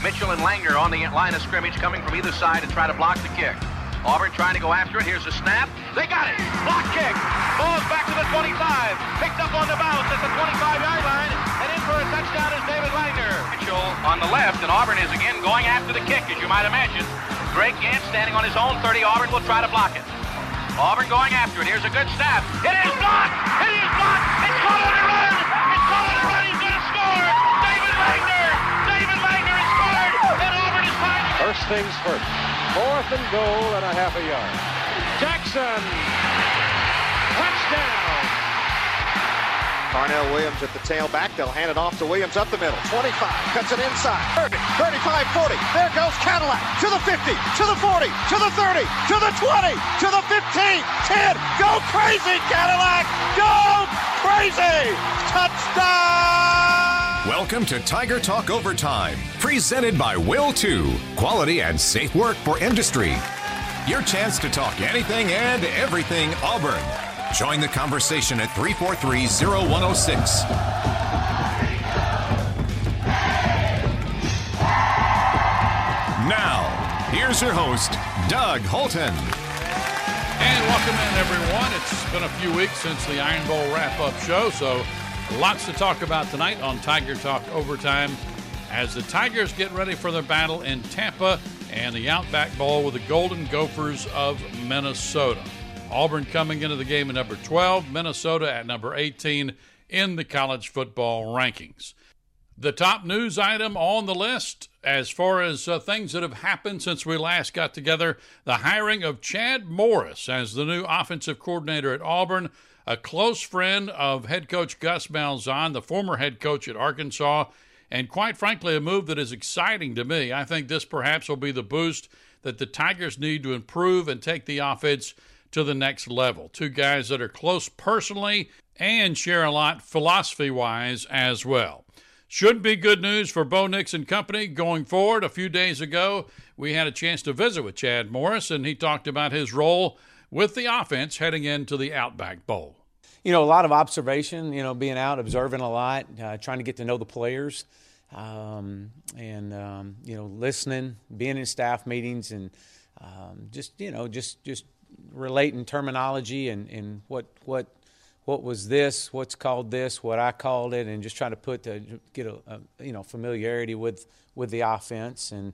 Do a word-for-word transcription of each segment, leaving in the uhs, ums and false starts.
Mitchell and Langner on the line of scrimmage coming from either side to try to block the kick. Auburn trying to go after it. Here's a snap. They got it. Block kick. Ball's back to the twenty-five. Picked up on the bounce at the twenty-five-yard line. And in for a touchdown is David Langner. Mitchell on the left, and Auburn is again going after the kick, as you might imagine. Greg Gant standing on his own thirty. Auburn will try to block it. Auburn going after it. Here's a good snap. It is blocked. It is blocked. It's caught on a run. It's caught on a run. He's going to score. David Langner. David Langner has scored. And Auburn is tied. First things first. Fourth and goal and a half a yard. Jackson. Touchdown. Carnell Williams at the tailback. They'll hand it off to Williams up the middle. twenty-five. Cuts it inside. thirty. thirty-five. forty. There goes Cadillac. To the fifty. To the forty. To the thirty. To the twenty. To the fifteen. ten. Go crazy, Cadillac. Go crazy. Touchdown. Welcome to Tiger Talk Overtime, presented by Will two, quality and safe work for industry. Your chance to talk anything and everything Auburn. Join the conversation at three four three, zero one zero six. Now, here's your host, Doug Holton. And welcome in, everyone. It's been a few weeks since the Iron Bowl wrap-up show, so lots to talk about tonight on Tiger Talk Overtime as the Tigers get ready for their battle in Tampa and the Outback Bowl with the Golden Gophers of Minnesota. Auburn coming into the game at number twelve, Minnesota at number eighteen in the college football rankings. The top news item on the list, as far as uh, things that have happened since we last got together, the hiring of Chad Morris as the new offensive coordinator at Auburn, a close friend of head coach Gus Malzahn, the former head coach at Arkansas, and quite frankly, a move that is exciting to me. I think this perhaps will be the boost that the Tigers need to improve and take the offense to the next level. Two guys that are close personally and share a lot philosophy-wise as well. Should be good news for Bo Nix and company going forward. A few days ago, we had a chance to visit with Chad Morris, and he talked about his role with the offense heading into the Outback Bowl. You know, a lot of observation, you know, being out, observing a lot, uh, trying to get to know the players, um, and, um, you know, listening, being in staff meetings, and um, just, you know, just just relating terminology and, and what what what was this, what's called this, what I called it, and just trying to put the, get a, a you know familiarity with with the offense, and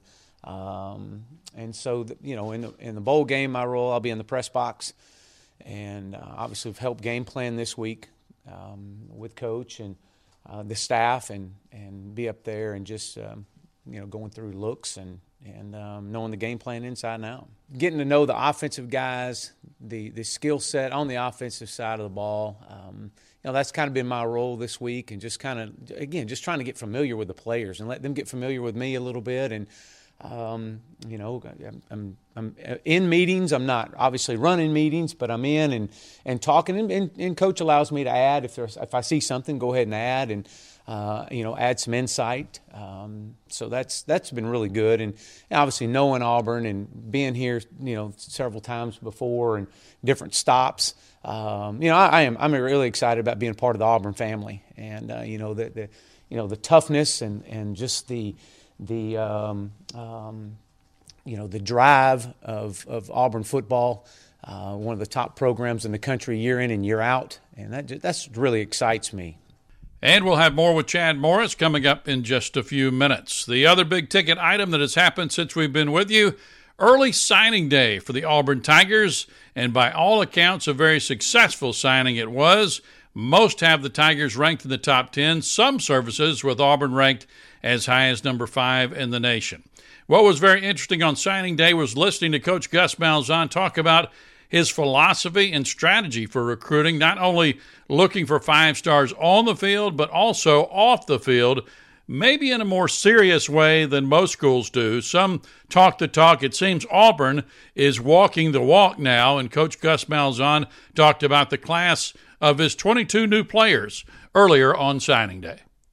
um, and so the, you know in the in the bowl game, my role, I'll be in the press box, and uh, obviously we've helped game plan this week um, with coach and uh, the staff, and and be up there and just um, you know going through looks and. and um, knowing the game plan inside and out. Getting to know the offensive guys, the the skill set on the offensive side of the ball. Um, you know, that's kind of been my role this week, and just kind of, again, just trying to get familiar with the players and let them get familiar with me a little bit. And, um, you know, I'm, I'm in meetings. I'm not obviously running meetings, but I'm in and, and talking. And, and, and Coach allows me to add. If there's if I see something, go ahead and add. And, Uh, you know, add some insight. Um, so that's that's been really good. And obviously knowing Auburn and being here, you know, several times before and different stops. Um, you know, I, I am I'm really excited about being part of the Auburn family. And uh, you know the, the you know the toughness and, and just the the um, um, you know the drive of of Auburn football. Uh, one of the top programs in the country, year in and year out, and that that's really excites me. And we'll have more with Chad Morris coming up in just a few minutes. The other big-ticket item that has happened since we've been with you, early signing day for the Auburn Tigers, and by all accounts, a very successful signing it was. Most have the Tigers ranked in the top ten, some services with Auburn ranked as high as number five in the nation. What was very interesting on signing day was listening to Coach Gus Malzahn talk about his philosophy and strategy for recruiting, not only looking for five stars on the field, but also off the field, maybe in a more serious way than most schools do. Some talk the talk. It seems Auburn is walking the walk now, and Coach Gus Malzahn talked about the class of his twenty-two new players earlier on signing day.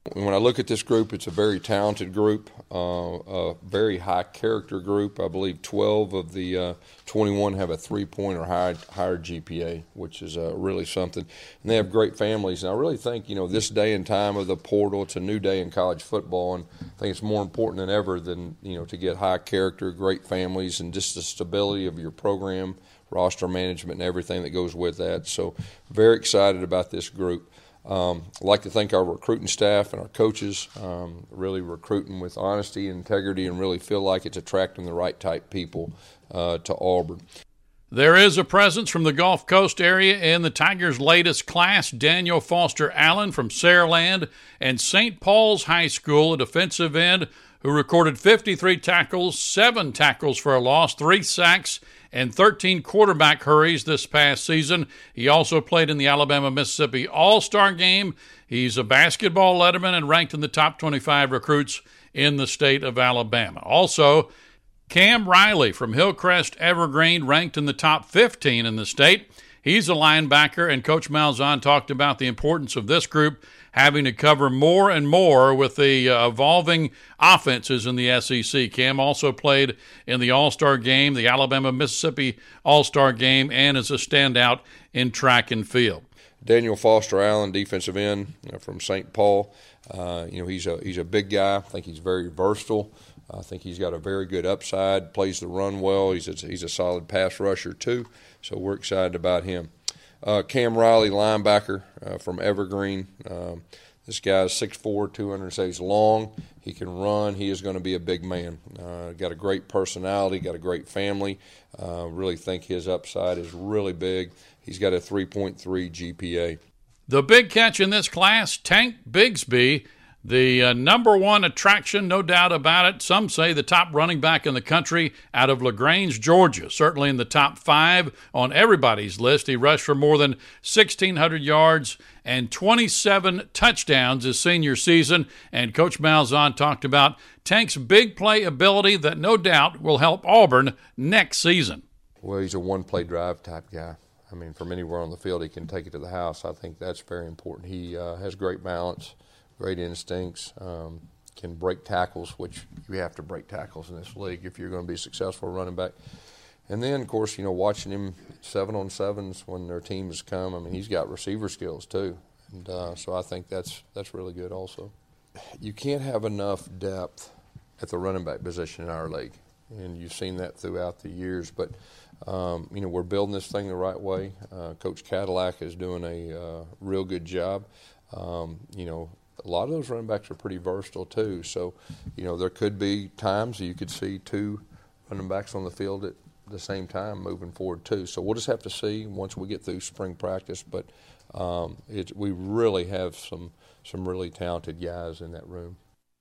When I look at this group, it's a very talented group, uh, a very high character group. I believe twelve of the uh, twenty-one have a three-point or higher, higher G P A, which is uh, really something. And they have great families. And I really think, you know, this day and time of the portal, it's a new day in college football, and I think it's more important than ever than, you know, to get high character, great families, and just the stability of your program, roster management, and everything that goes with that. So very excited about this group. Um, I'd like to thank our recruiting staff and our coaches, um, really recruiting with honesty and integrity, and really feel like it's attracting the right type people uh, to Auburn. There is a presence from the Gulf Coast area in the Tigers' latest class. Daniel Foster Allen from Saraland and Saint Paul's High School, a defensive end who recorded fifty-three tackles, seven tackles for a loss, three sacks, and thirteen quarterback hurries this past season. He also played in the Alabama-Mississippi All-Star Game. He's a basketball letterman and ranked in the top twenty-five recruits in the state of Alabama. Also, Cam Riley from Hillcrest Evergreen, ranked in the top fifteen in the state. He's a linebacker, and Coach Malzahn talked about the importance of this group having to cover more and more with the uh, evolving offenses in the S E C. Cam also played in the All-Star Game, the Alabama-Mississippi All-Star Game, and is a standout in track and field. Daniel Foster Allen, defensive end uh, from Saint Paul. Uh, you know, he's a he's a big guy. I think he's very versatile. I think he's got a very good upside, plays the run well. He's a, he's a solid pass rusher too, so we're excited about him. Uh, Cam Riley, linebacker uh, from Evergreen. Um, this guy's six foot four, two hundred seventy. He's long. He can run. He is going to be a big man. Uh, got a great personality, got a great family. Uh, really think his upside is really big. He's got a three point three G P A. The big catch in this class, Tank Bigsby, the uh, number one attraction, no doubt about it. Some say the top running back in the country out of LaGrange, Georgia. Certainly in the top five on everybody's list. He rushed for more than sixteen hundred yards and twenty-seven touchdowns his senior season. And Coach Malzahn talked about Tank's big play ability that no doubt will help Auburn next season. Well, he's a one-play drive type guy. I mean, from anywhere on the field, he can take it to the house. I think that's very important. He uh, has great balance, great instincts, um, can break tackles, which you have to break tackles in this league if you're going to be successful running back. And then, of course, you know, watching him seven on sevens when their teams come, I mean, he's got receiver skills too. And uh, so I think that's that's really good also. You can't have enough depth at the running back position in our league, and you've seen that throughout the years. But, um, you know, we're building this thing the right way. Uh, Coach Cadillac is doing a uh, real good job. Um, you know, a lot of those running backs are pretty versatile too. So, you know, there could be times you could see two running backs on the field at the same time moving forward too. So we'll just have to see once we get through spring practice. But um, it, we really have some some really talented guys in that room.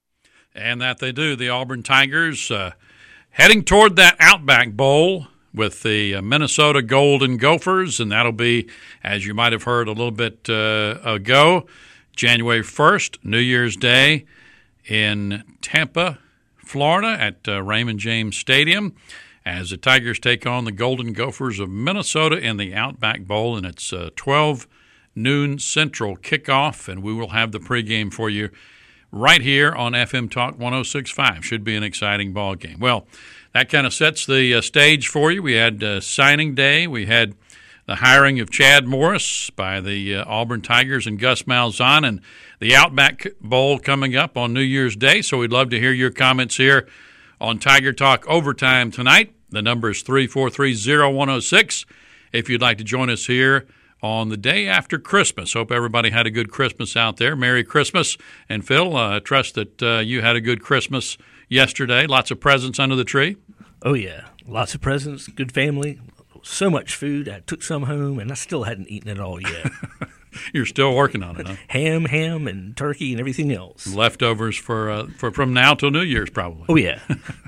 And that they do. The Auburn Tigers uh, heading toward that Outback Bowl with the uh, Minnesota Golden Gophers, and that'll be, as you might have heard a little bit uh, ago, January first, New Year's Day in Tampa, Florida at uh, Raymond James Stadium as the Tigers take on the Golden Gophers of Minnesota in the Outback Bowl, and it's uh, twelve noon Central kickoff, and we will have the pregame for you right here on F M Talk one oh six point five. Should be an exciting ball game. Well, that kind of sets the uh, stage for you. We had uh, signing day. We had the hiring of Chad Morris by the uh, Auburn Tigers and Gus Malzahn, and the Outback Bowl coming up on New Year's Day. So we'd love to hear your comments here on Tiger Talk Overtime tonight. The number is three four three, oh one oh six if you'd like to join us here on the day after Christmas. Hope everybody had a good Christmas out there. Merry Christmas. And Phil, I uh, trust that uh, you had a good Christmas yesterday. Lots of presents under the tree. Oh, yeah. Lots of presents, good family, so much food. I took some home, and I still hadn't eaten it all yet. You're still working on it, huh? ham, ham, and turkey and everything else. Leftovers for, uh, for from now till New Year's, probably. Oh, yeah.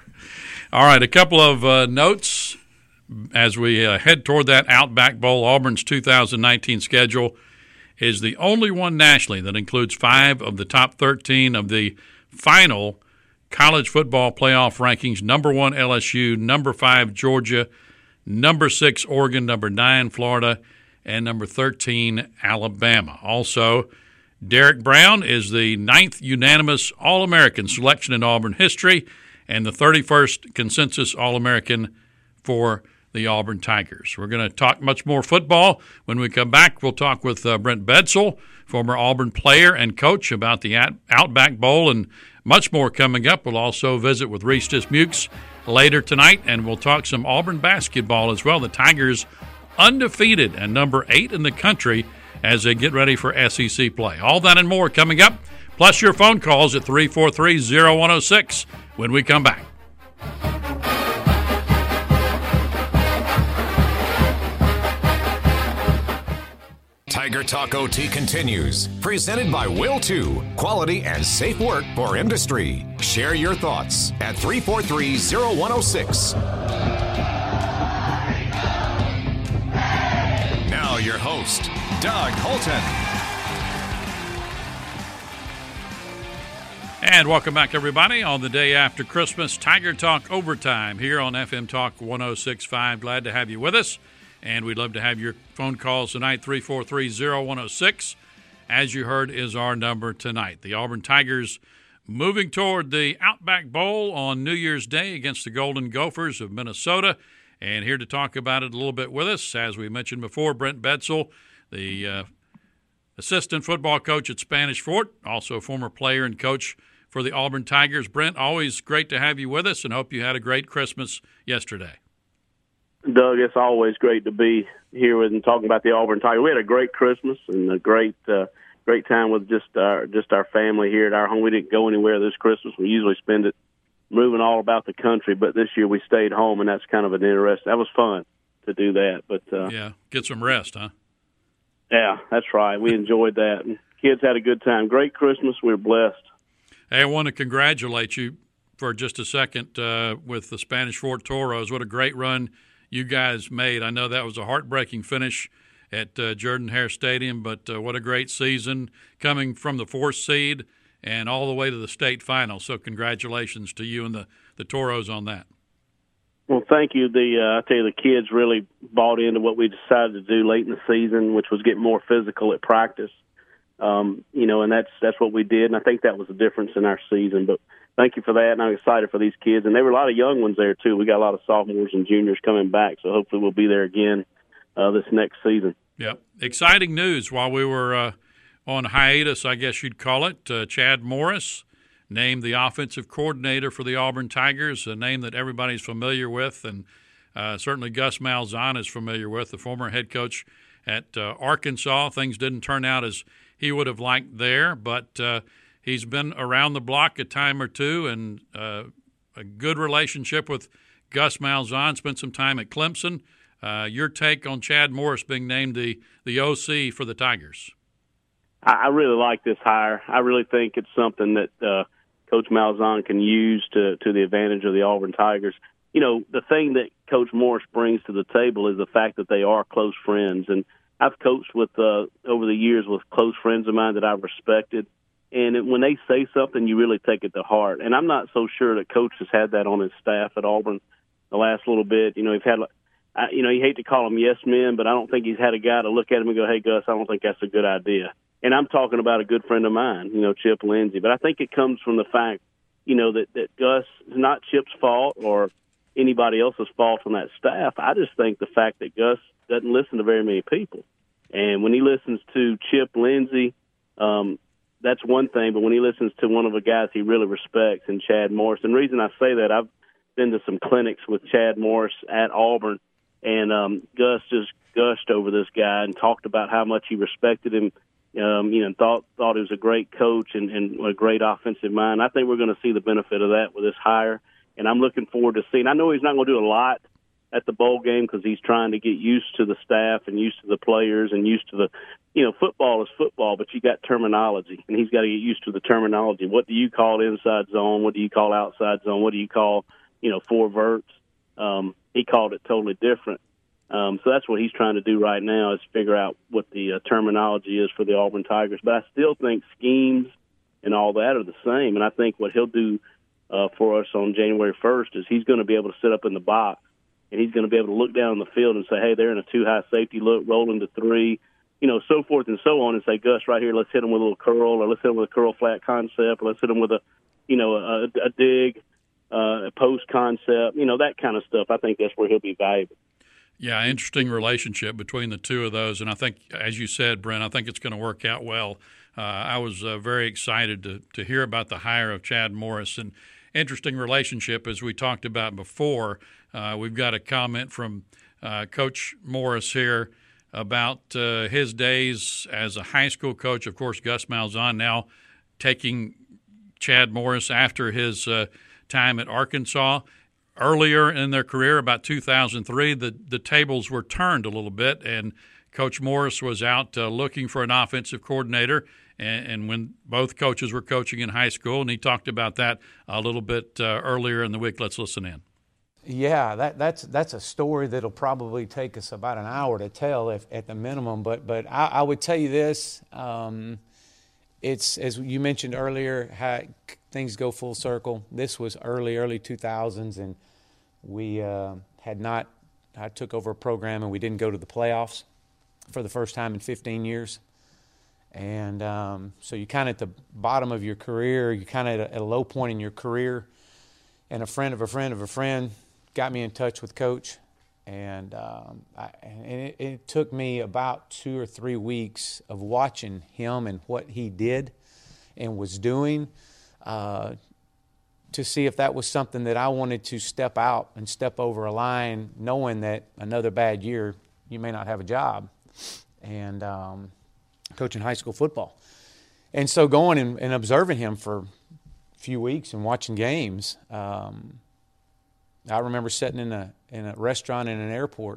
All right, a couple of uh, notes as we uh, head toward that Outback Bowl. Auburn's two thousand nineteen schedule is the only one nationally that includes five of the top thirteen of the final college football playoff rankings. Number one, L S U. Number five, Georgia. Number six, Oregon. Number nine, Florida. And number thirteen, Alabama. Also, Derek Brown is the ninth unanimous All-American selection in Auburn history and the thirty-first consensus All-American for the Auburn Tigers. We're going to talk much more football. When we come back, we'll talk with uh, Brent Bedsel, former Auburn player and coach, about the Outback Bowl and much more coming up. We'll also visit with Reese Dismukes later tonight, and we'll talk some Auburn basketball as well. The Tigers undefeated and number eight in the country as they get ready for S E C play. All that and more coming up, plus your phone calls at three four three, zero one zero six when we come back. Tiger Talk O T continues. Presented by Will two, quality and safe work for industry. Share your thoughts at three four three, zero one zero six. Now your host, Doug Holton. And welcome back, everybody, on the day after Christmas. Tiger Talk Overtime here on F M Talk one oh six point five. Glad to have you with us. And we'd love to have your phone calls tonight, three four three, zero one zero six. As you heard, is our number tonight. The Auburn Tigers moving toward the Outback Bowl on New Year's Day against the Golden Gophers of Minnesota. And here to talk about it a little bit with us, as we mentioned before, Brent Bedsel, the uh, assistant football coach at Spanish Fort, also a former player and coach for the Auburn Tigers. Brent, always great to have you with us, and hope you had a great Christmas yesterday. Doug, it's always great to be here with and talking about the Auburn Tigers. We had a great Christmas and a great uh, great time with just our just our family here at our home. We didn't go anywhere this Christmas. We usually spend it moving all about the country, but this year we stayed home, and that's kind of an interesting. That was fun to do that. But uh, yeah, get some rest, huh? Yeah, that's right. We enjoyed that. And kids had a good time. Great Christmas. We were blessed. Hey, I want to congratulate you for just a second uh, with the Spanish Fort Toros. What a great run you guys made. I know that was a heartbreaking finish at uh, Jordan-Hare Stadium, but uh, what a great season coming from the fourth seed and all the way to the state final. So congratulations to you and the, the Toros on that. Well, thank you. The uh, I tell you, the kids really bought into what we decided to do late in the season, which was get more physical at practice. Um, you know, and that's that's what we did, and I think that was the difference in our season. But thank you for that, and I'm excited for these kids. And there were a lot of young ones there, too. We got a lot of sophomores and juniors coming back, so hopefully we'll be there again uh, this next season. Yep. Exciting news while we were uh, on hiatus, I guess you'd call it. Uh, Chad Morris named the offensive coordinator for the Auburn Tigers, a name that everybody's familiar with, and uh, certainly Gus Malzahn is familiar with, the former head coach at uh, Arkansas. Things didn't turn out as he would have liked there, but uh, he's been around the block a time or two, and uh, a good relationship with Gus Malzahn, spent some time at Clemson. Uh, your take on Chad Morris being named the, the O C for the Tigers? I really like this hire. I really think it's something that uh, Coach Malzahn can use to, to the advantage of the Auburn Tigers. You know, the thing that Coach Morris brings to the table is the fact that they are close friends. And I've coached with uh, over the years with close friends of mine that I've respected. And it, when they say something, you really take it to heart. And I'm not so sure that Coach has had that on his staff at Auburn the last little bit. You know, he's had, I, you know, you hate to call them yes men, but I don't think he's had a guy to look at him and go, hey, Gus, I don't think that's a good idea. And I'm talking about a good friend of mine, you know, Chip Lindsey. But I think it comes from the fact, you know, that, that Gus is not Chip's fault or anybody else's fault on that staff. I just think the fact that Gus doesn't listen to very many people. And when he listens to Chip Lindsey, um, that's one thing. But when he listens to one of the guys he really respects, and Chad Morris, and the reason I say that, I've been to some clinics with Chad Morris at Auburn, and um, Gus just gushed over this guy and talked about how much he respected him. Um, you know, thought thought he was a great coach and, and a great offensive mind. I think we're going to see the benefit of that with this hire, and I'm looking forward to seeing. I know he's not going to do a lot at the bowl game because he's trying to get used to the staff and used to the players and used to the, you know, football is football, but you got terminology, and he's got to get used to the terminology. What do you call inside zone? What do you call outside zone? What do you call, you know, four verts? Um, he called it totally different. Um, so that's what he's trying to do right now is figure out what the uh, terminology is for the Auburn Tigers. But I still think schemes and all that are the same. And I think what he'll do uh, for us on January first is he's going to be able to sit up in the box, and he's going to be able to look down the field and say, hey, they're in a two-high safety look, rolling to three. you know, so forth and so on, and say, Gus, right here, let's hit him with a little curl, or let's hit him with a curl flat concept, or let's hit him with a, you know, a, a dig, uh, a post concept, you know, that kind of stuff. I think that's where he'll be valuable. Yeah, interesting relationship between the two of those. And I think, as you said, Brent, I think it's going to work out well. Uh, I was uh, very excited to, to hear about the hire of Chad Morris. And interesting relationship, as we talked about before. Uh, we've got a comment from uh, Coach Morris here about uh, his days as a high school coach. Of course, Gus Malzahn now taking Chad Morris after his uh, time at Arkansas. Earlier in their career, about two thousand three, the, the tables were turned a little bit, and Coach Morris was out uh, looking for an offensive coordinator, and, and when both coaches were coaching in high school, and he talked about that a little bit uh, earlier in the week. Let's listen in. Yeah, that, that's that's a story that'll probably take us about an hour to tell if, at the minimum, but but I, I would tell you this. Um, it's, as you mentioned earlier, how things go full circle. This was early, early two thousands, and we uh, had not – I took over a program, and we didn't go to the playoffs for the first time in fifteen years. And um, so you're kind of at the bottom of your career. You're kind of at a low point in your career. And a friend of a friend of a friend got me in touch with Coach. And, um, I, and it, it took me about two or three weeks of watching him and what he did and was doing uh, to see if that was something that I wanted to step out and step over a line, knowing that another bad year you may not have a job. And um, coaching high school football. And so going and, and observing him for a few weeks and watching games, um, I remember sitting in a in a restaurant in an airport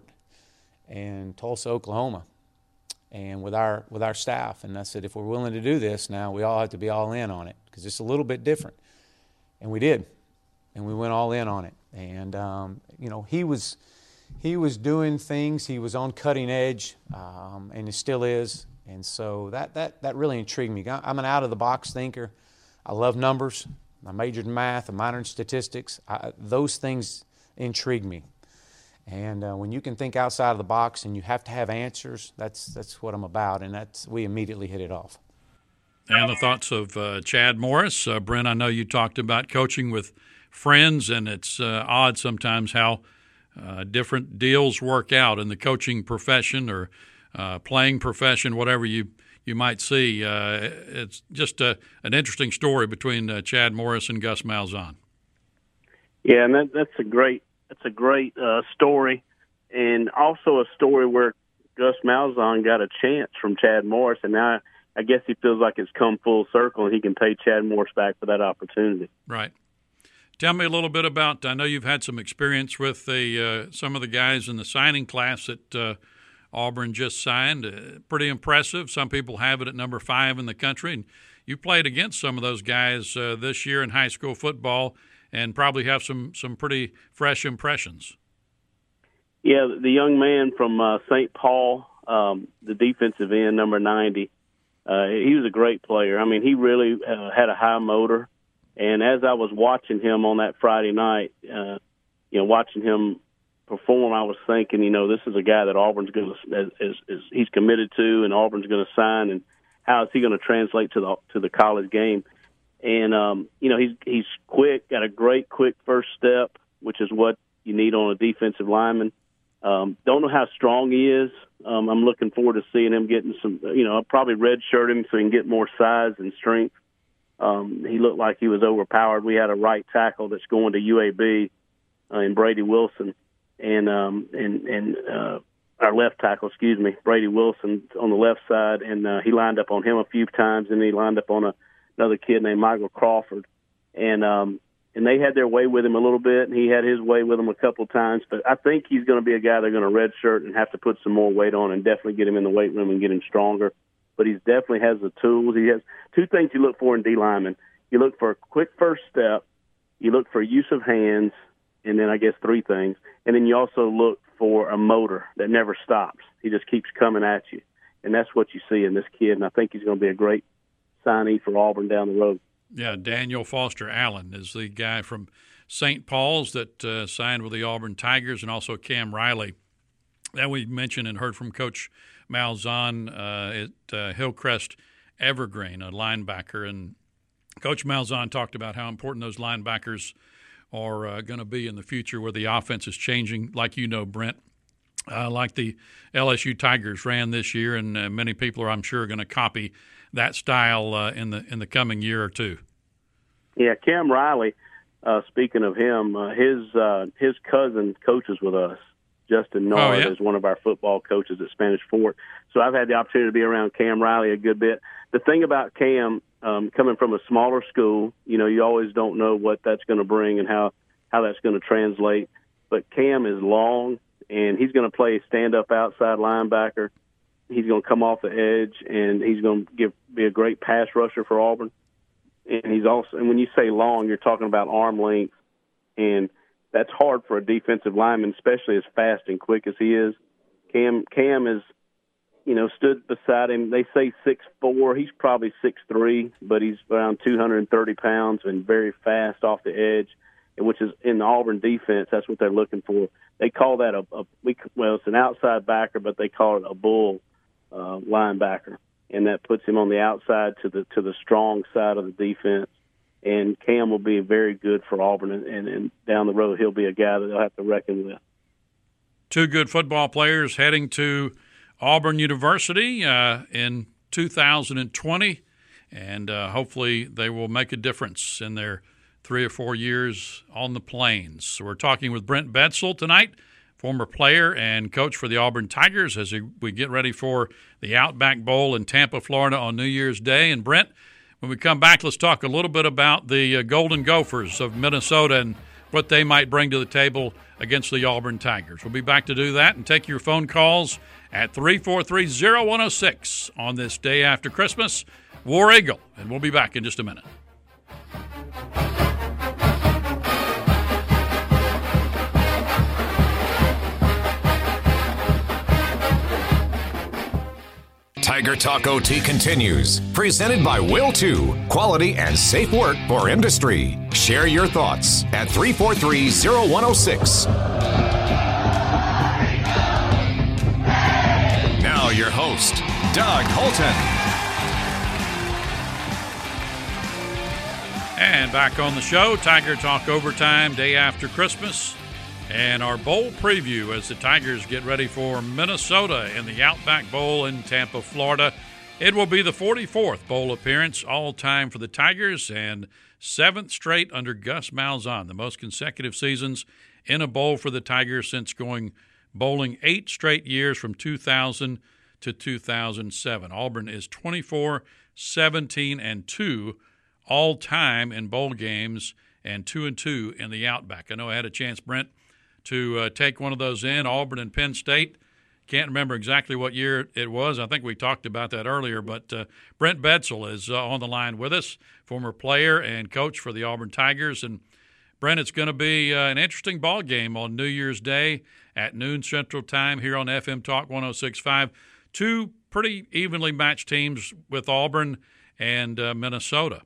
in Tulsa, Oklahoma, and with our with our staff. And I said, if we're willing to do this now, we all have to be all in on it because it's a little bit different. And we did, and we went all in on it. And um, you know, he was he was doing things. He was on cutting edge, um, and he still is. And so that that that really intrigued me. I'm an out of the box thinker. I love numbers. I majored in math, I minored in statistics. I, those things intrigue me. And uh, when you can think outside of the box and you have to have answers, that's that's what I'm about, and that's we immediately hit it off. And the thoughts of uh, Chad Morris. Uh, Brent, I know you talked about coaching with friends, and it's uh, odd sometimes how uh, different deals work out in the coaching profession or uh, playing profession, whatever you you might see. Uh, it's just a, an interesting story between uh, Chad Morris and Gus Malzahn. Yeah, and that, that's a great that's a great uh, story, and also a story where Gus Malzahn got a chance from Chad Morris, and now I guess he feels like it's come full circle, and he can pay Chad Morris back for that opportunity. Right. Tell me a little bit about. I know you've had some experience with the uh, some of the guys in the signing class that uh, Auburn just signed. Uh, pretty impressive. Some people have it at number five in the country. And you played against some of those guys uh, this year in high school football and probably have some, some pretty fresh impressions. Yeah, the young man from uh, Saint Paul, um, the defensive end, number ninety, uh, he was a great player. I mean, he really uh, had a high motor. And as I was watching him on that Friday night, uh, you know, watching him perform, I was thinking, you know, this is a guy that Auburn's going to, is, is he's committed to, and Auburn's going to sign, and how is he going to translate to the to the college game? And um, you know, he's he's quick, got a great quick first step, which is what you need on a defensive lineman. Um, don't know how strong he is. Um, I'm looking forward to seeing him getting some, you know, I'll probably redshirt him so he can get more size and strength. Um, he looked like he was overpowered. We had a right tackle that's going to U A B uh, in Brady Wilson. And um, and and uh, our left tackle, excuse me, Brady Wilson on the left side, and uh, he lined up on him a few times, and he lined up on a, another kid named Michael Crawford, and um, and they had their way with him a little bit, and he had his way with him a couple times. But I think he's going to be a guy they're going to redshirt and have to put some more weight on, and definitely get him in the weight room and get him stronger. But he definitely has the tools. He has two things you look for in D linemen. You look for a quick first step, you look for use of hands, and then I guess three things. And then you also look for a motor that never stops. He just keeps coming at you. And that's what you see in this kid, and I think he's going to be a great signee for Auburn down the road. Yeah, Daniel Foster Allen is the guy from Saint Paul's that uh, signed with the Auburn Tigers, and also Cam Riley that we mentioned and heard from Coach Malzahn uh, at uh, Hillcrest Evergreen, a linebacker. And Coach Malzahn talked about how important those linebackers are uh, going to be in the future where the offense is changing, like you know, Brent, uh, like the L S U Tigers ran this year, and uh, many people are, I'm sure, going to copy that style uh, in the in the coming year or two. Yeah, Cam Riley, uh, speaking of him, uh, his uh, his cousin coaches with us. Justin Nard oh, yeah. is one of our football coaches at Spanish Fort. So I've had the opportunity to be around Cam Riley a good bit. The thing about Cam, um, coming from a smaller school, you know, you always don't know what that's going to bring and how, how that's going to translate. But Cam is long, and he's going to play stand-up outside linebacker. He's going to come off the edge, and he's going to give be a great pass rusher for Auburn. And he's also, and when you say long, you're talking about arm length, and that's hard for a defensive lineman, especially as fast and quick as he is. Cam Cam is, you know, stood beside him. They say six foot four. He's probably six foot three, but he's around two hundred thirty pounds and very fast off the edge, which is in the Auburn defense. That's what they're looking for. They call that a, a well, it's an outside backer, but they call it a bull uh, linebacker, and that puts him on the outside to the to the strong side of the defense. And Cam will be very good for Auburn, and, and, and down the road he'll be a guy that they'll have to reckon with. Two good football players heading to Auburn University uh, in two thousand twenty, and uh, hopefully they will make a difference in their three or four years on the Plains. So we're talking with Brent Betzel tonight, former player and coach for the Auburn Tigers, as we get ready for the Outback Bowl in Tampa, Florida on New Year's Day. And Brent, when we come back, let's talk a little bit about the uh, Golden Gophers of Minnesota and what they might bring to the table against the Auburn Tigers. We'll be back to do that and take your phone calls at three four three, zero one zero six on this day after Christmas. War Eagle, and we'll be back in just a minute. Tiger Talk O T continues. Presented by Will two, quality and safe work for industry. Share your thoughts at three four three, zero one zero six. Now your host, Doug Holton. And back on the show, Tiger Talk Overtime, day after Christmas. And our bowl preview as the Tigers get ready for Minnesota in the Outback Bowl in Tampa, Florida. It will be the forty-fourth bowl appearance all time for the Tigers and seventh straight under Gus Malzahn, the most consecutive seasons in a bowl for the Tigers since going bowling eight straight years from two thousand to two thousand seven. Auburn is twenty-four, seventeen, and two all time in bowl games and two and two in the Outback. I know I had a chance, Brent, to uh, take one of those in, Auburn and Penn State. Can't remember exactly what year it was. I think we talked about that earlier. But uh, Brent Betzel is uh, on the line with us, former player and coach for the Auburn Tigers. And, Brent, it's going to be uh, an interesting ball game on New Year's Day at noon Central Time here on F M Talk one oh six point five. Two pretty evenly matched teams with Auburn and uh, Minnesota.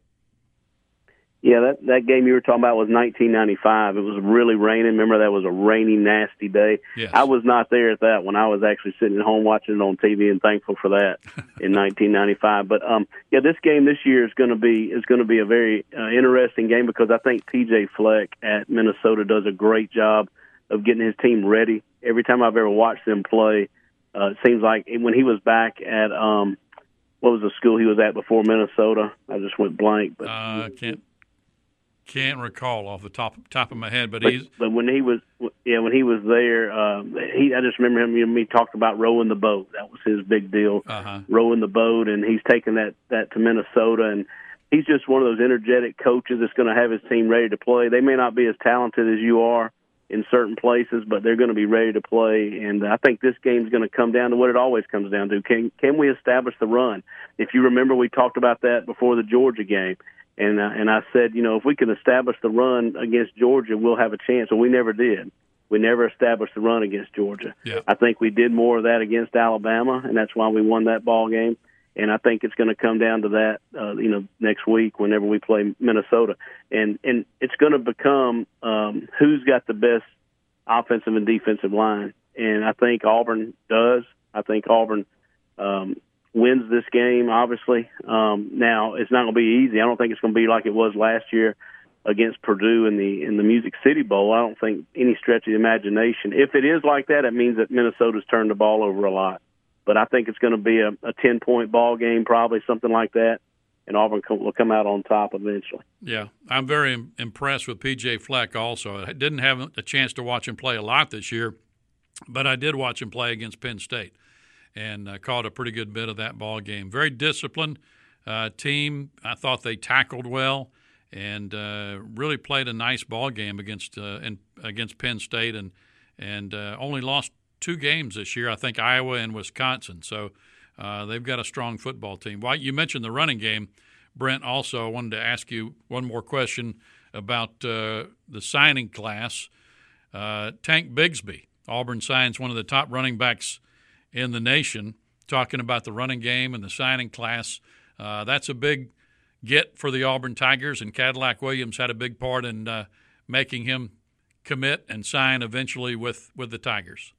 Yeah, that, that game you were talking about was nineteen ninety-five. It was really raining. Remember, that was a rainy, nasty day. Yes. I was not there at that one. I was actually sitting at home watching it on T V and thankful for that in nineteen ninety-five. But um, yeah, this game this year is going to be is going to be a very uh, interesting game because I think P J Fleck at Minnesota does a great job of getting his team ready. Every time I've ever watched them play, uh, it seems like when he was back at um, what was the school he was at before Minnesota? I just went blank. But uh, can't. Can't recall off the top top of my head, but, but he's. But when he was, yeah, when he was there, uh, he I just remember him. You know, me talked about rowing the boat. That was his big deal, uh-huh. rowing the boat, and he's taken that that to Minnesota, and he's just one of those energetic coaches that's going to have his team ready to play. They may not be as talented as you are in certain places, but they're going to be ready to play. And I think this game's going to come down to what it always comes down to: can can we establish the run? If you remember, we talked about that before the Georgia game. And uh, and I said, you know, if we can establish the run against Georgia, we'll have a chance. And we never did. We never established the run against Georgia. Yep. I think we did more of that against Alabama, and that's why we won that ball game. And I think it's going to come down to that, uh, you know, next week whenever we play Minnesota. And and it's going to become um, who's got the best offensive and defensive line. and I think Auburn does. I think Auburn um, wins this game, obviously. Um, now, it's not going to be easy. I don't think it's going to be like it was last year against Purdue in the in the Music City Bowl. I don't think any stretch of the imagination. If it is like that, it means that Minnesota's turned the ball over a lot. But I think it's going to be a, a ten-point ball game, probably something like that, and Auburn will come out on top eventually. Yeah, I'm very impressed with P J Fleck also. I didn't have a chance to watch him play a lot this year, but I did watch him play against Penn State and uh, caught a pretty good bit of that ball game. Very disciplined uh, team. I thought they tackled well and uh, really played a nice ball game against uh, in, against Penn State, and and uh, only lost two games this year. I think Iowa and Wisconsin. So uh, they've got a strong football team. Well, you mentioned the running game, Brent. Also, I wanted to ask you one more question about uh, the signing class. Uh, Tank Bigsby, Auburn signs one of the top running backs in the nation. Talking about the running game and the signing class, uh, that's a big get for the Auburn Tigers, and Cadillac Williams had a big part in uh, making him commit and sign eventually with, with the Tigers.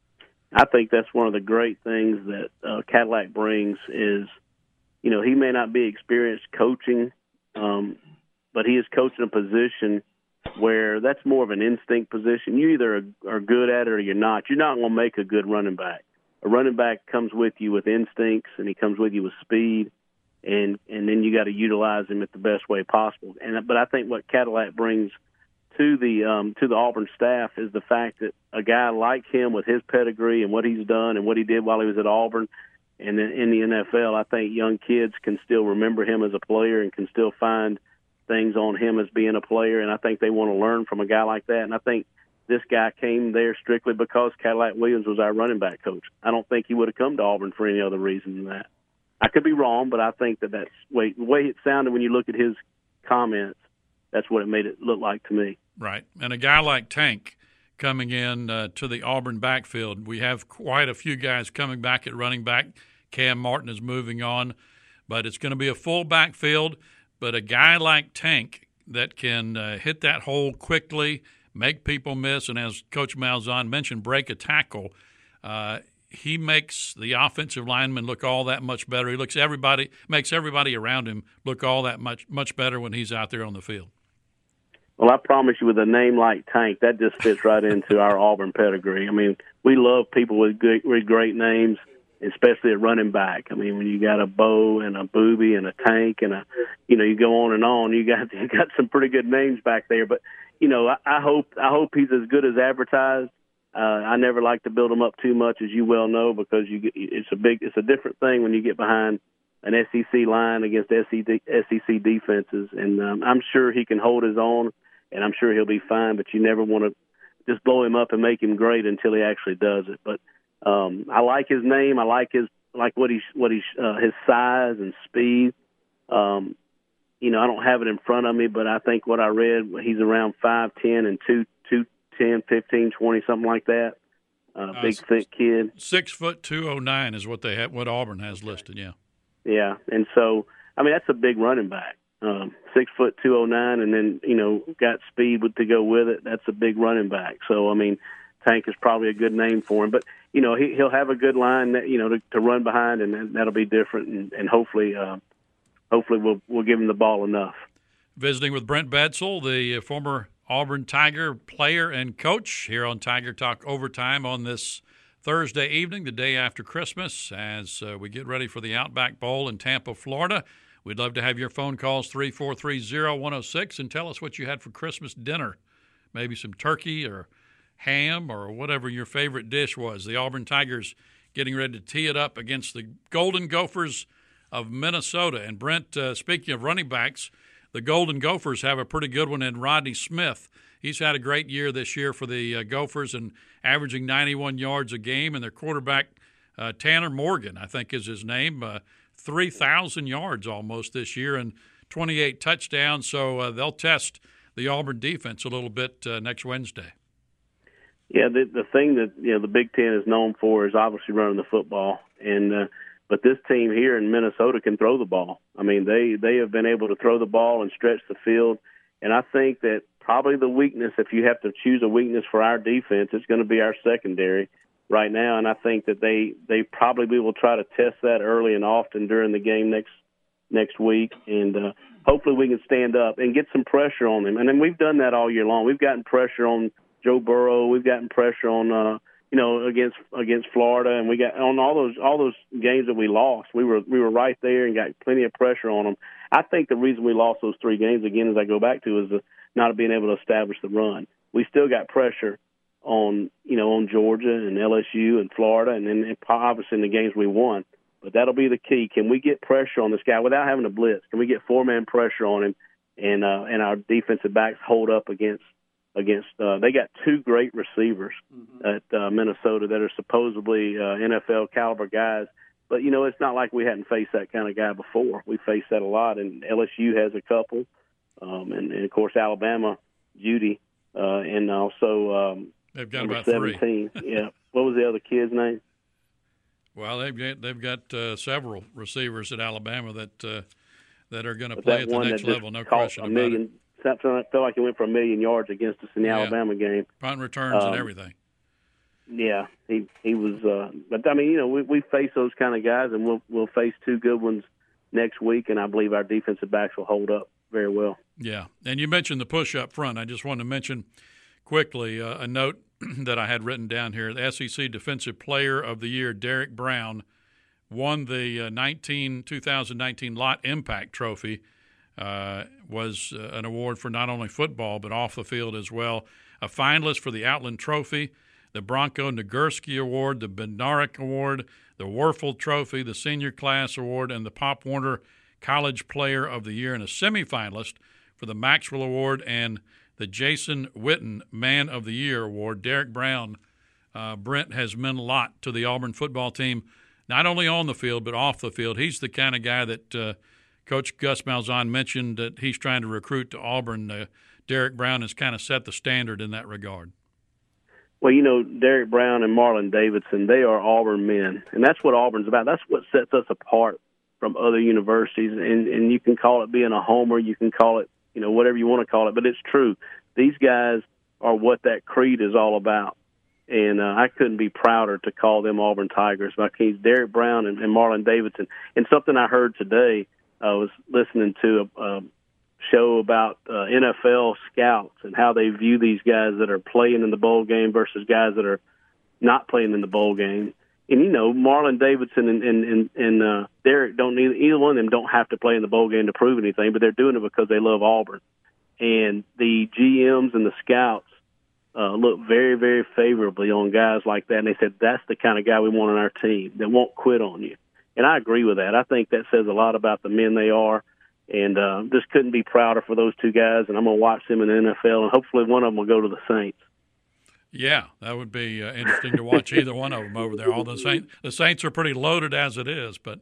I think that's one of the great things that uh, Cadillac brings is, you know, he may not be experienced coaching, um, but he is coaching a position where that's more of an instinct position. You either are, are good at it or you're not. You're not going to make a good running back. A running back comes with you with instincts, and he comes with you with speed. And and then you got to utilize him at the best way possible. And but I think what Cadillac brings to the um, to the Auburn staff is the fact that a guy like him with his pedigree and what he's done and what he did while he was at Auburn and then in the N F L, I think young kids can still remember him as a player and can still find things on him as being a player. And I think they want to learn from a guy like that. And I think this guy came there strictly because Cadillac Williams was our running back coach. I don't think he would have come to Auburn for any other reason than that. I could be wrong, but I think that that's way, the way it sounded when you look at his comments, that's what it made it look like to me. Right. And a guy like Tank coming in uh, to the Auburn backfield, we have quite a few guys coming back at running back. Cam Martin is moving on, but it's going to be a full backfield. But a guy like Tank that can uh, hit that hole quickly, make people miss, and as Coach Malzahn mentioned, break a tackle, uh, he makes the offensive lineman look all that much better. He looks everybody makes everybody around him look all that much much better when he's out there on the field. Well, I promise you, with a name like Tank, that just fits right into our Auburn pedigree. I mean, we love people with good, with great names, especially at running back. I mean, when you got a Bo and a Booby and a Tank and a, you know, you go on and on. You got you got some pretty good names back there. But you know, I, I hope I hope he's as good as advertised. Uh, I never like to build them up too much, as you well know, because you get, it's a big, it's a different thing when you get behind an S E C line against S E C defenses, and um, I'm sure he can hold his own, and I'm sure he'll be fine. But you never want to just blow him up and make him great until he actually does it. But um, I like his name. I like his like what he what he uh, his size and speed. Um, you know, I don't have it in front of me, but I think what I read, he's around five ten and two two. ten, fifteen, twenty, something like that. Uh, uh, big, thick kid. Six foot two oh nine is what they have, what Auburn has listed. Yeah. Yeah, and so I mean that's a big running back. Um, six foot two oh nine, and then you know got speed with, to go with it. That's a big running back. So I mean, Tank is probably a good name for him. But you know he, he'll have a good line, that, you know, to, to run behind, and that'll be different. And, and hopefully, uh, hopefully we'll we'll give him the ball enough. Visiting with Brent Bedsole, the former Auburn Tiger player and coach, here on Tiger Talk Overtime on this Thursday evening, the day after Christmas, as uh, we get ready for the Outback Bowl in Tampa, Florida. We'd love to have your phone calls, three four three, zero one zero six, and tell us what you had for Christmas dinner. Maybe some turkey or ham or whatever your favorite dish was. The Auburn Tigers getting ready to tee it up against the Golden Gophers of Minnesota. And Brent, uh, speaking of running backs, the Golden Gophers have a pretty good one in Rodney Smith. He's had a great year this year for the uh, Gophers and averaging ninety-one yards a game. And their quarterback, uh, Tanner Morgan, I think is his name, uh, three thousand yards almost this year and twenty-eight touchdowns. So uh, they'll test the Auburn defense a little bit uh, next Wednesday. Yeah, the, the thing that you know the Big Ten is known for is obviously running the football. And uh, But this team here in Minnesota can throw the ball. I mean, they, they have been able to throw the ball and stretch the field. And I think that probably the weakness, if you have to choose a weakness for our defense, it's going to be our secondary. right now, and I think that they, they probably will try to test that early and often during the game next next week, and uh, hopefully we can stand up and get some pressure on them. And then we've done that all year long. We've gotten pressure on Joe Burrow. We've gotten pressure on uh, you know against against Florida, and we got on all those all those games that we lost. We were we were right there and got plenty of pressure on them. I think the reason we lost those three games again, as I go back to, is the, not being able to establish the run. We still got pressure on you know on Georgia and L S U and Florida, and then obviously in the games we won. But that'll be the key. Can we get pressure on this guy without having to blitz? Can we get four-man pressure on him, and uh, and our defensive backs hold up against against? Uh, they got two great receivers mm-hmm. at uh, Minnesota that are supposedly uh, N F L caliber guys. But you know, it's not like we hadn't faced that kind of guy before. We faced that a lot, and L S U has a couple, um, and, and of course Alabama, Judy, uh, and also um, they've got number about seventeen. three. Yeah, what was the other kid's name? Well, they've got, they've got uh, several receivers at Alabama that uh, that are going to But play that at the one next that just level, no caught question a about million, it. I felt like he went for a million yards against us in the Yeah. Alabama game. Punt returns Um, and everything. Yeah, he he was. Uh, but I mean, you know, we we face those kind of guys, and we'll we'll face two good ones next week, and I believe our defensive backs will hold up very well. Yeah, and you mentioned the push up front. I just wanted to mention quickly uh, a note that I had written down here. The S E C Defensive Player of the Year, Derek Brown, won the uh, nineteen, twenty nineteen Lot Impact Trophy. Uh, was uh, an award for not only football but off the field as well. A finalist for the Outland Trophy, the Bronco Nagurski Award, the Bednarik Award, the Werfel Trophy, the Senior Class Award, and the Pop Warner College Player of the Year, and a semifinalist for the Maxwell Award and the Jason Witten Man of the Year Award. Derek Brown, uh, Brent, has meant a lot to the Auburn football team, not only on the field but off the field. He's the kind of guy that uh, Coach Gus Malzahn mentioned that he's trying to recruit to Auburn. Uh, Derek Brown has kind of set the standard in that regard. Well, you know, Derek Brown and Marlon Davidson, they are Auburn men, and that's what Auburn's about. That's what sets us apart from other universities, and, and you can call it being a homer, you can call it, you know, whatever you want to call it, but it's true. These guys are what that creed is all about, and uh, I couldn't be prouder to call them Auburn Tigers. My kids, Derek Brown and, and Marlon Davidson. And something I heard today, I was listening to a, a show about uh, N F L scouts and how they view these guys that are playing in the bowl game versus guys that are not playing in the bowl game. And, you know, Marlon Davidson and, and, and, and uh, Derek, don't either, either one of them don't have to play in the bowl game to prove anything, but they're doing it because they love Auburn. And the G Ms and the scouts uh, look very, very favorably on guys like that. And they said, that's the kind of guy we want on our team that won't quit on you. And I agree with that. I think that says a lot about the men they are. And uh, just couldn't be prouder for those two guys. And I'm going to watch them in the N F L, and hopefully one of them will go to the Saints. Yeah, that would be uh, interesting to watch either one of them over there. All the Saints, the Saints are pretty loaded as it is, but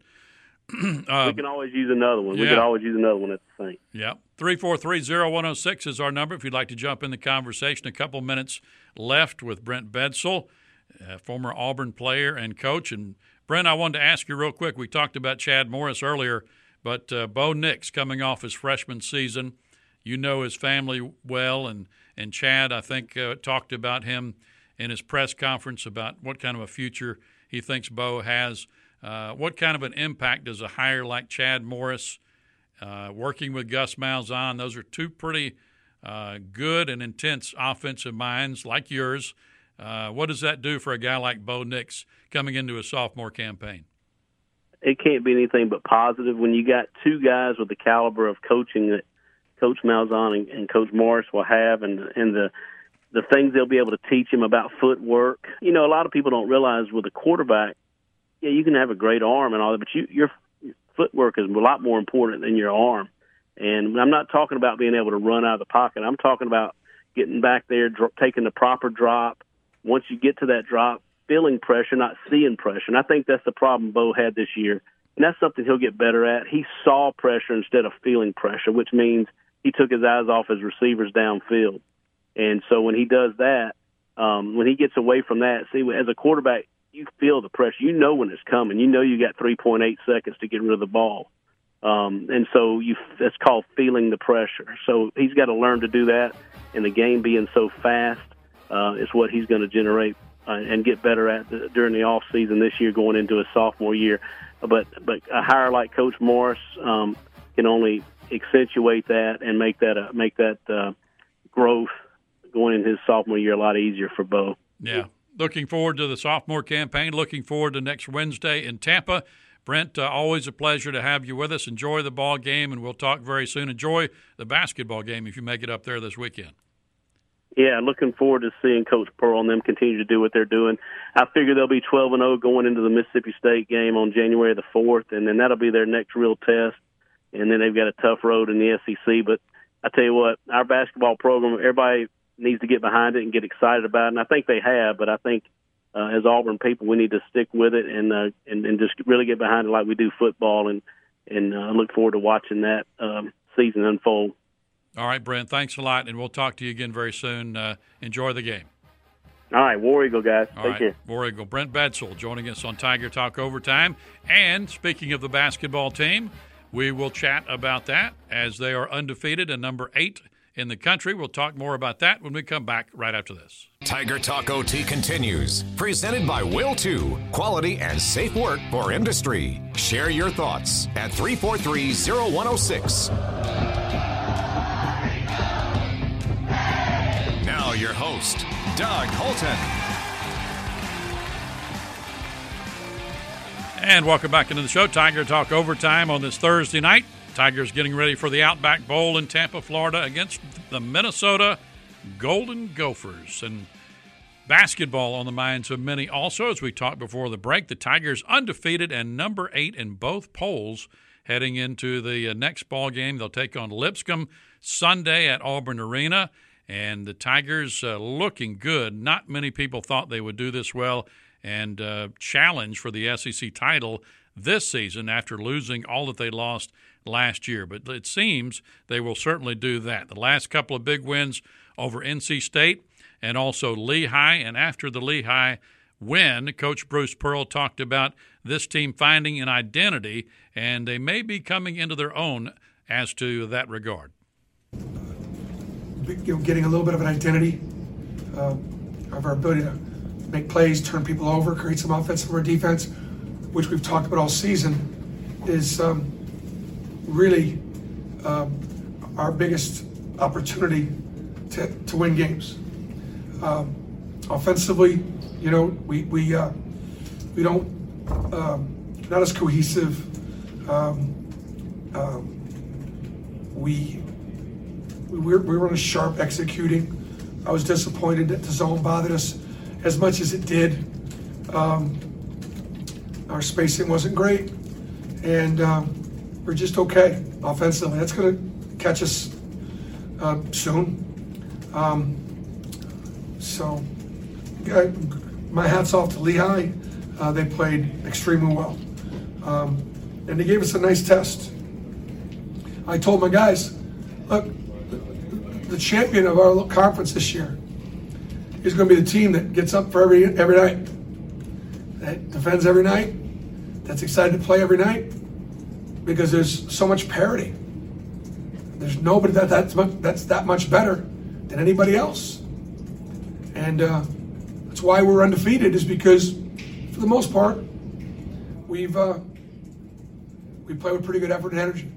uh, we can always use another one. Yeah. We could always use another one at the Saints. Yeah, three four three zero one zero six is our number if you'd like to jump in the conversation. A couple minutes left with Brent Bedsole, uh, former Auburn player and coach. And Brent, I wanted to ask you real quick. We talked about Chad Morris earlier, but uh, Bo Nix coming off his freshman season. You know his family well, and, and Chad, I think, uh, talked about him in his press conference about what kind of a future he thinks Bo has. Uh, what kind of an impact does a hire like Chad Morris, uh, working with Gus Malzahn, those are two pretty uh, good and intense offensive minds like yours. Uh, what does that do for a guy like Bo Nix coming into a sophomore campaign? It can't be anything but positive when you got two guys with the caliber of coaching that Coach Malzahn and, and Coach Morris will have, and and the the things they'll be able to teach him about footwork. You know, a lot of people don't realize with a quarterback, yeah, you can have a great arm and all that, but you, your footwork is a lot more important than your arm. And I'm not talking about being able to run out of the pocket. I'm talking about getting back there, dro- taking the proper drop. Once you get to that drop, feeling pressure, not seeing pressure. And I think that's the problem Bo had this year. And that's something he'll get better at. He saw pressure instead of feeling pressure, which means he took his eyes off his receivers downfield. And so when he does that, um, when he gets away from that, see, as a quarterback, you feel the pressure. You know when it's coming. You know you got three point eight seconds to get rid of the ball. Um, and so you, that's called feeling the pressure. So he's got to learn to do that. And the game being so fast uh, is what he's going to generate uh, and get better at the, during the off season this year, going into his sophomore year. But but a hire like Coach Morris um, can only accentuate that and make that uh, make that uh, growth going into his sophomore year a lot easier for Bo. Yeah, looking forward to the sophomore campaign. Looking forward to next Wednesday in Tampa. Brent, uh, always a pleasure to have you with us. Enjoy the ball game, and we'll talk very soon. Enjoy the basketball game if you make it up there this weekend. Yeah, looking forward to seeing Coach Pearl and them continue to do what they're doing. I figure they'll be twelve and oh going into the Mississippi State game on January the fourth, and then that'll be their next real test. And then they've got a tough road in the S E C. But I tell you what, our basketball program, everybody needs to get behind it and get excited about it, and I think they have. But I think uh, as Auburn people, we need to stick with it and uh, and, and just really get behind it like we do football, and and uh, look forward to watching that um, season unfold. All right, Brent, thanks a lot, and we'll talk to you again very soon. Uh, enjoy the game. All right, War Eagle, guys. All Take right, care. War Eagle. Brent Bedsole joining us on Tiger Talk Overtime. And speaking of the basketball team, we will chat about that as they are undefeated and number eight in the country. We'll talk more about that when we come back right after this. Tiger Talk O T continues. Presented by Will two. Quality and safe work for industry. Share your thoughts at three four three, zero one zero six. Now your host, Doug Holton. And welcome back into the show, Tiger Talk Overtime on this Thursday night. Tigers getting ready for the Outback Bowl in Tampa, Florida against the Minnesota Golden Gophers. And basketball on the minds of many also, as we talked before the break. The Tigers undefeated and number eight in both polls heading into the next ball game. They'll take on Lipscomb Sunday at Auburn Arena. And the Tigers uh, looking good. Not many people thought they would do this well and uh, challenge for the S E C title this season after losing all that they lost last year. But it seems they will certainly do that. The last couple of big wins over N C State and also Lehigh. And after the Lehigh win, Coach Bruce Pearl talked about this team finding an identity, and they may be coming into their own as to that regard. You know, getting a little bit of an identity uh, of our ability to make plays, turn people over, create some offense for our defense, which we've talked about all season, is um, really um, our biggest opportunity to, to win games. Um, offensively, you know, we we uh, we don't um, not as cohesive. Um, um, we. We were, we weren't as sharp executing. I was disappointed that the zone bothered us as much as it did. Um, our spacing wasn't great, and um, we're just okay offensively. That's going to catch us uh, soon. Um, so, uh, my hat's off to Lehigh. Uh, they played extremely well, um, and they gave us a nice test. I told my guys, look, the champion of our conference this year is going to be the team that gets up for every every night, that defends every night, that's excited to play every night, because there's so much parity. There's nobody that that's much, that's that much better than anybody else, and uh, that's why we're undefeated. Is because for the most part we've uh, we play with pretty good effort and energy.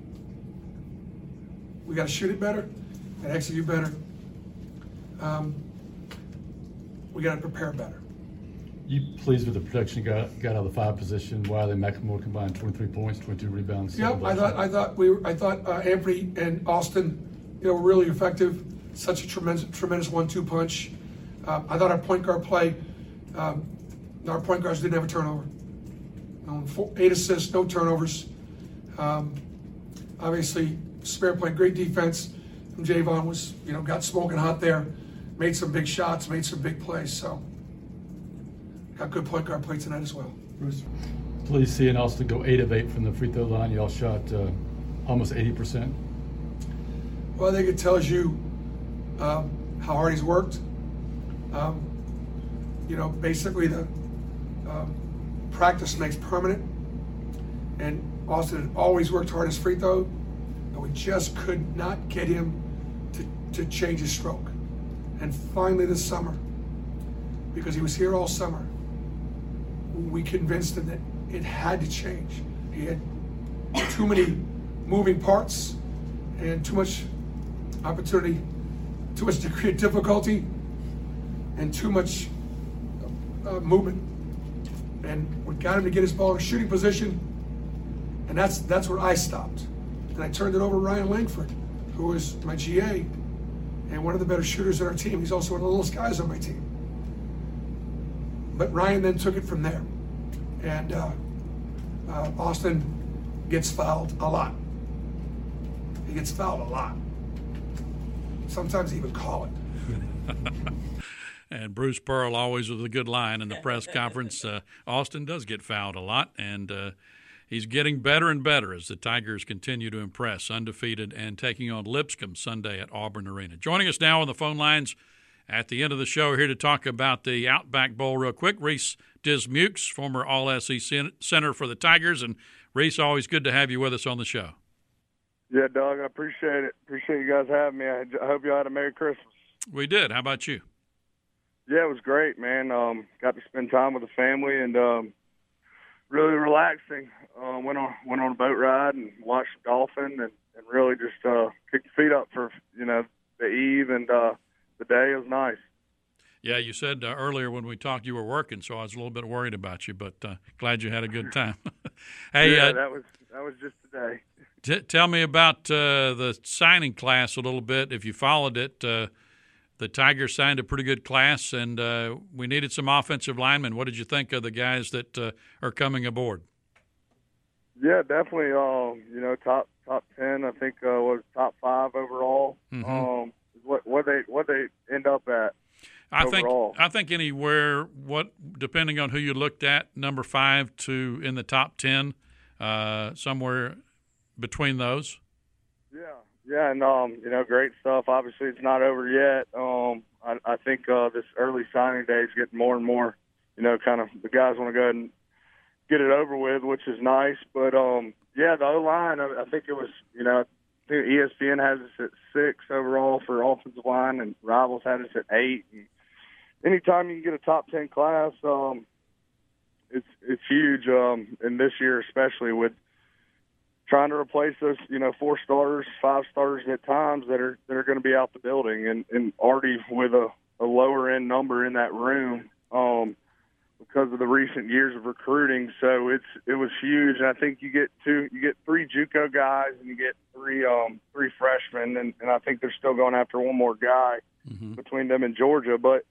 We got to shoot it better and execute better. Um, we got to prepare better. You pleased with the production you got, got out of the five position? Wiley McLemore combined twenty-three points, twenty-two rebounds. Yeah, I thought I thought we were, I thought uh, Anthony and Austin, you know, were really effective. Such a tremendous tremendous one-two punch. Uh, I thought our point guard play. Um, our point guards didn't have a turnover. Um, four, eight assists, no turnovers. Um, obviously, Spare played great defense. And Javon was, you know, got smoking hot there, made some big shots, made some big plays. So, got good point guard play tonight as well. Bruce, please seeing Austin go eight of eight from the free throw line. You all shot uh, almost eighty percent. Well, I think it tells you um, how hard he's worked. Um, you know, basically the um, practice makes permanent. And Austin had always worked hard his free throw, and we just could not get him to, to change his stroke. And finally this summer, because he was here all summer. We convinced him that it had to change. He had too many moving parts and too much opportunity, too much degree of difficulty, and too much uh, movement. And we got him to get his ball in a shooting position, and that's that's where I stopped. And I turned it over to Ryan Langford, who was my G A and one of the better shooters on our team. He's also one of the littlest guys on my team. But Ryan then took it from there. And uh, uh, Austin gets fouled a lot. He gets fouled a lot. Sometimes he even call it. And Bruce Pearl always with a good line in the press conference. Uh, Austin does get fouled a lot, and uh, he's getting better and better as the Tigers continue to impress, undefeated and taking on Lipscomb Sunday at Auburn Arena. Joining us now on the phone lines at the end of the show here to talk about the Outback Bowl real quick, Reese Dismukes, former All-S E C center for the Tigers. And, Reese, always good to have you with us on the show. Yeah, Doug, I appreciate it. Appreciate you guys having me. I hope you all had a Merry Christmas. We did. How about you? Yeah, it was great, man. Um, got to spend time with the family and um, really relaxing. Uh, went on went on a boat ride and watched golfing and, and really just uh, kicked the feet up for, you know, the eve and uh, the day. It was nice. Yeah, you said uh, earlier when we talked you were working, so I was a little bit worried about you, but uh, glad you had a good time. Hey, yeah, uh, that was that was just today. T- tell me about uh, the signing class a little bit. If you followed it, uh, the Tigers signed a pretty good class, and uh, we needed some offensive linemen. What did you think of the guys that uh, are coming aboard? Yeah, definitely. Uh, you know, top top ten. I think uh, was top five overall. Mm-hmm. Um, what what they what they end up at. I overall. think I think anywhere what depending on who you looked at, number five to in the top ten, uh, somewhere between those. Yeah, yeah, and um, you know, great stuff. Obviously, it's not over yet. Um, I, I think uh, this early signing day is getting more and more. You know, kind of the guys want to go ahead and get it over with, which is nice. But um, yeah, the O line. I, I think it was. You know, I think E S P N has us at six overall for offensive line, and Rivals had us at eight. And anytime you can get a top ten class, um, it's it's huge. Um, and this year especially with trying to replace those, you know, four starters, five starters at times that are that are going to be out the building, and, and already with a, a lower end number in that room um, because of the recent years of recruiting. So it's it was huge, and I think you get two, you get three JUCO guys, and you get three um, three freshmen, and, and I think they're still going after one more guy mm-hmm. between them and Georgia. But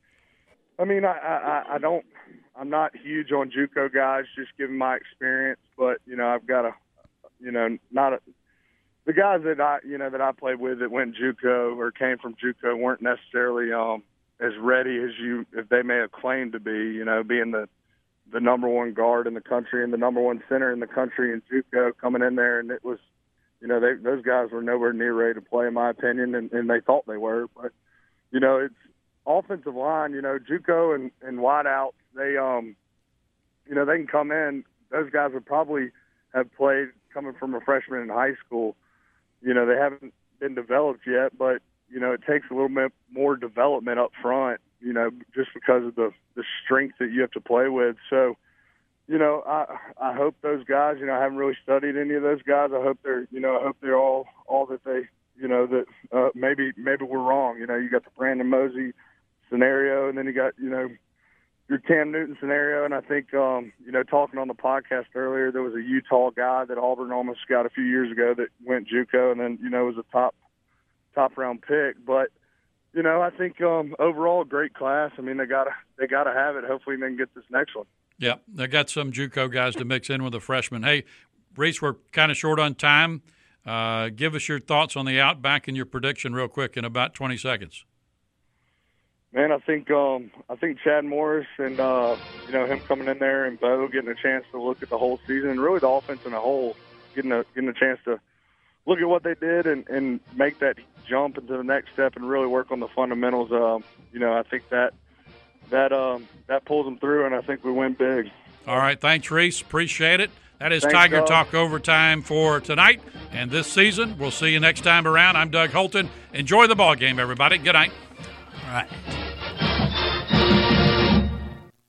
I mean, I, I I don't, I'm not huge on JUCO guys, just given my experience, but you know, I've got a You know, not a, the guys that I, you know, that I played with that went JUCO or came from JUCO weren't necessarily um, as ready as you, if they may have claimed to be. You know, being the the number one guard in the country and the number one center in the country in JUCO coming in there, and it was, you know, they, those guys were nowhere near ready to play, in my opinion, and, and they thought they were. But you know, it's offensive line. You know, JUCO and and wideouts. They, um, you know, they can come in. Those guys would probably have played coming from a freshman in high school. You know, they haven't been developed yet, but, you know, it takes a little bit more development up front, you know, just because of the, the strength that you have to play with. So, you know, I I hope those guys, you know, I haven't really studied any of those guys. I hope they're, you know, I hope they're all, all that they, you know, that uh, maybe, maybe we're wrong. You know, you got the Brandon Mosey scenario, and then you got, you know, your Cam Newton scenario, and I think, um, you know, talking on the podcast earlier, there was a Utah guy that Auburn almost got a few years ago that went JUCO and then, you know, was a top top round pick. But, you know, I think um, overall, great class. I mean, they gotta they gotta have it. Hopefully, they can get this next one. Yeah, they got some JUCO guys to mix in with the freshmen. Hey, Reese, we're kind of short on time. Uh, give us your thoughts on the Outback and your prediction real quick in about twenty seconds. Man, I think um, I think Chad Morris and uh, you know, him coming in there and Bo getting a chance to look at the whole season, and really the offense in a whole, getting a getting a chance to look at what they did and, and make that jump into the next step and really work on the fundamentals. Um, you know, I think that that um, that pulls them through, and I think we win big. All right, thanks, Reese. Appreciate it. That is Thanks, Tiger Doug. Talk Overtime for tonight and this season. We'll see you next time around. I'm Doug Holton. Enjoy the ball game, everybody. Good night. All right.